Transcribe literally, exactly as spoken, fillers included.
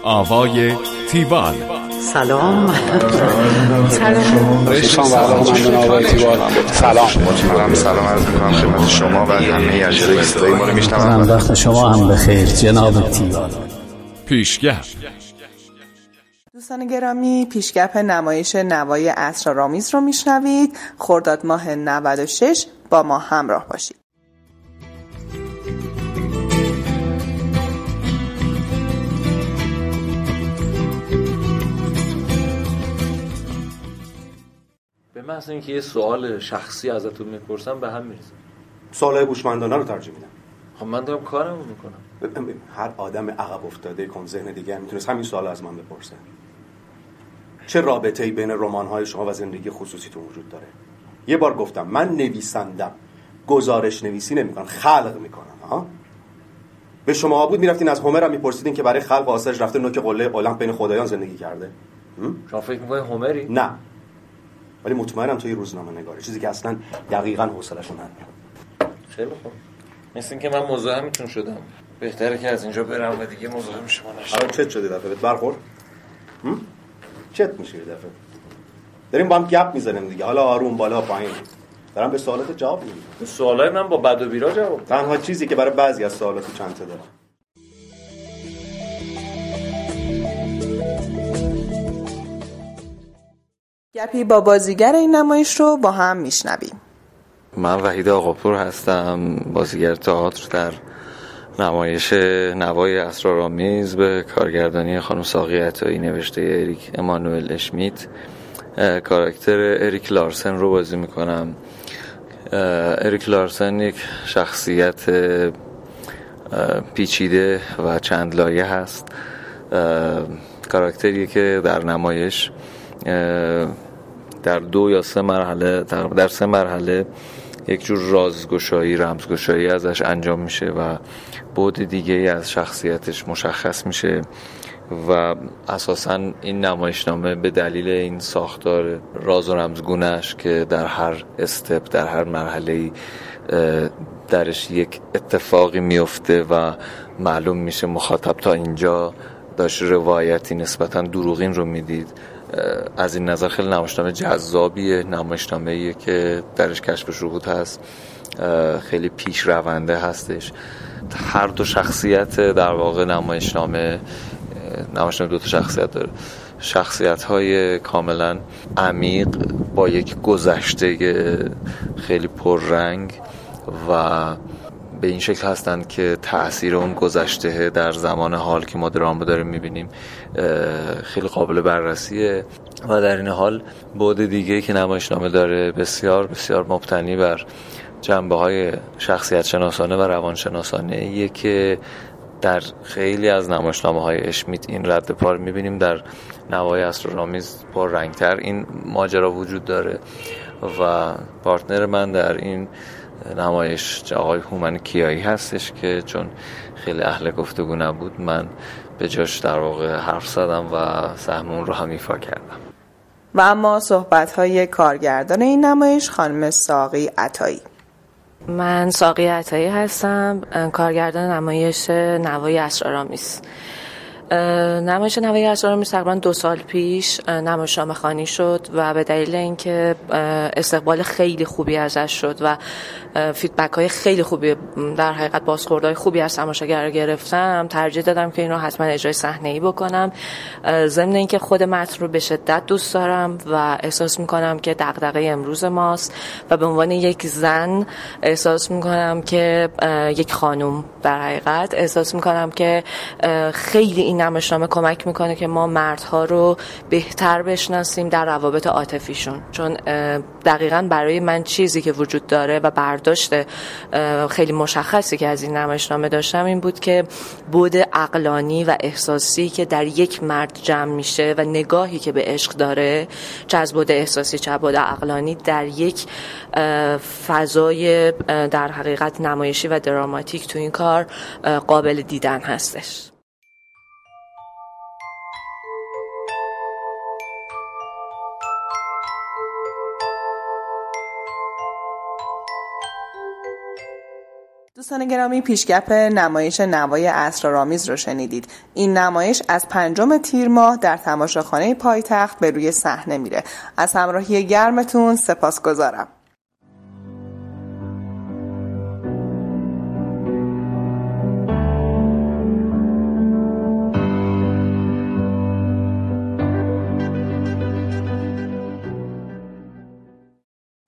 آوای تیوال. سلام. سلام. سلام. سلام عرض می‌کنم خدمت شما و همه اجرای صدای ما رو میشنوم. وقت شما هم بخیر جناب تیوال. پیشگپ. دوستان گرامی، پیشگپ نمایش نوای اسرارآمیز رو میشنوید. خرداد ماه نود و شش با ما همراه باشید. به محض اینکه یه سوال شخصی ازتون میپرسم به هم میرسم. سوالای هوشمندانه رو ترجیح میدم. خب من دارم کارمو میکنم. هر آدم عقب افتاده کن ذهن دیگه میتونست همین سوال از من بپرسه. چه رابطه‌ای بین رمان‌های شما و زندگی خصوصیتون وجود داره؟ یه بار گفتم من نویسندم، گزارش نویسی نمیکنم، خلق میکنم. ها؟ به شما بود میرفتین از هومر هم میپرسیدین که برای خلق آثارش رفته نوک قله المپ بین خدایان زندگی کرده. شما فکر میکنین هومری؟ نه. ولی مطمئنم توی روزنامه نگاره، چیزی که اصلا دقیقاً حوصله‌شون نمیاد. خیلی خوب. مثل اینکه من مزاحمتون شدم. بهتره که از اینجا برم و دیگه مزاحم شما نشم. الان چت شده دفعه بهت برخورد؟ هم؟ چت میشه دفعه. داریم با هم گپ میزنیم دیگه. حالا آروم بالا پایین. دارم به سوالات جواب میدم. سوالای من با بد و بیرا جواب. تنها چیزی که برای بعضی از سوالات چنته داره. گپی با بازیگر این نمایش رو با هم میشنویم. من وحید آقاپور هستم، بازیگر تئاتر در نمایش نوای اسرارآمیز به کارگردانی خانم ساقی عطایی، نوشته اریک امانوئل اشمیت. کاراکتر اریک لارسن رو بازی میکنم. اریک لارسن یک شخصیت پیچیده و چند لایه هست. کاراکتریه که در نمایش در دو یا سه مرحله در سه مرحله یک جور رازگشایی، رمزگشایی ازش انجام میشه و بعد دیگه ای از شخصیتش مشخص میشه و اساساً این نمایشنامه به دلیل این ساختار راز و رمزگونه‌اش که در هر استپ، در هر مرحله‌ای درش یک اتفاقی میفته و معلوم میشه مخاطب تا اینجا داشت روایتی نسبتاً دروغین رو میدید. از این نظر خیلی نمایشنامه جذابیه، نمایشنامه‌ایه که درش کشف شهود هست، خیلی پیش رونده هستش. هر دو شخصیت در واقع نمایشنامه نمایشنامه دو تا شخصیت داره، شخصیت‌های کاملا عمیق با یک گذشته خیلی پررنگ و به این شکل هستند که تأثیر اون گذشته در زمان حال که ما درامو داریم میبینیم خیلی قابل بررسیه و در این حال بعد دیگه که نمایشنامه داره بسیار بسیار مبتنی بر جنبه‌های شخصیت شناسانه و روانشناسانه ایه که در خیلی از نمایشنامه‌های اشمیت این رد پا رو می‌بینیم. در نوای اسرارآمیز پر رنگ‌تر این ماجرا وجود داره و پارتنر من در این نمایش آقای هومن کیایی هستش که چون خیلی اهل گفتگو نبود من به جاش در واقع حرف زدم و سهمون رو هم ایفا کردم. و اما صحبت‌های کارگردان این نمایش خانم ساقی عطایی. من ساقی عطایی هستم، کارگردان نمایش نوای اسرارآمیز. نمایش نوای اسرارآمیز تقریبا دو سال پیش نمایشنامه خوانی شد و به دلیل اینکه استقبال خیلی خوبی ازش شد و فیدبک های خیلی خوبی، در حقیقت بازخوردهای خوبی از تماشاگر گرفتم، ترجیح دادم که این رو حتما اجرای صحنه‌ای بکنم. ضمن اینکه خود متن رو به شدت دوست دارم و احساس میکنم که دغدغه امروز ماست و به عنوان یک زن احساس میکنم که یک خانم در حقیقت احساس میکنم که خیلی این نمایشنامه کمک میکنه که ما مردها رو بهتر بشناسیم در روابط عاطفیشون، چون دقیقاً برای من چیزی که وجود داره و برداشت خیلی مشخصی که از این نمایشنامه داشتم این بود که بعد عقلانی و احساسی که در یک مرد جمع میشه و نگاهی که به عشق داره، چه از بعد احساسی چه بعد عقلانی، در یک فضای در حقیقت نمایشی و دراماتیک تو این کار قابل دیدن هستش. دوستان گرامی، پیشگپ نمایش نوای اسرارآمیز رو شنیدید. این نمایش از پنجم تیر ماه در تماشاخانه پایتخت به روی صحنه میره. از همراهی گرمتون سپاسگزارم.